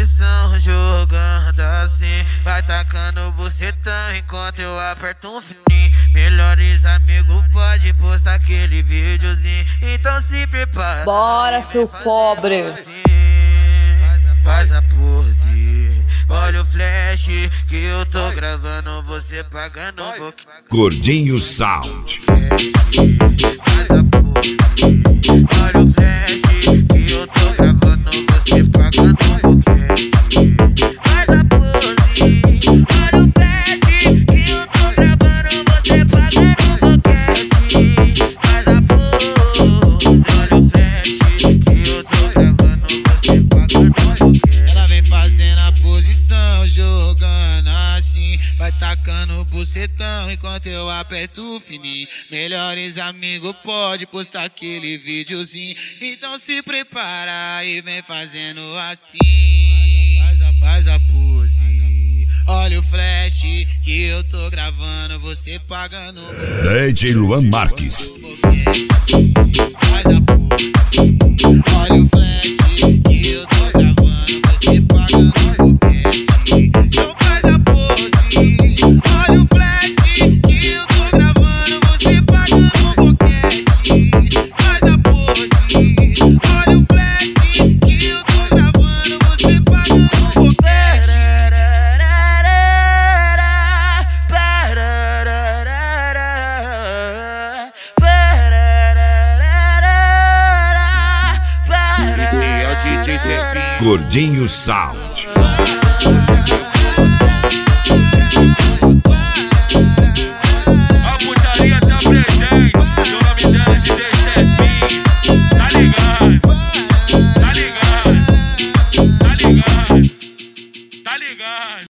posição, jogando assim. Vai tacando bucetão enquanto eu aperto um fininho. Melhores amigos pode postar aquele videozinho. Então se prepara. Bora, seu pobre. Assim, faz a pose. Olha o flash que eu tô gravando, você pagando um pouquinho. Gordinho Sound. Faz a pose. Olha o flash que eu tô gravando, você pagando um pouquinho. Faz a pose. Olha o flash que eu tô gravando, você pagando um pouquinho. Faz a pose. Olha o flash que eu tô gravando, você pagando um pouquinho. Ela vem fazendo a posição, jogando assim. Vai tacando bucetão enquanto eu aperto o fininho. Melhores amigos pode postar aquele videozinho. Então se prepara e vem fazendo assim. Faz a pose. Olha o flash que eu tô gravando, você pagando. DJ Luan Marques. Faz a pose. Olha o flash que eu tô gravando, você pagando um boquete. Então faz a pose. Olha o flash que eu tô gravando, você pagando um boquete. Faz a pose. Olha o flash que eu tô gravando, você pagando um boquete. Gordinho Sound. A putaria tá presente, o nome dela é DJ Stefinho. Tá ligado? Tá ligado? Tá ligado? Tá ligado?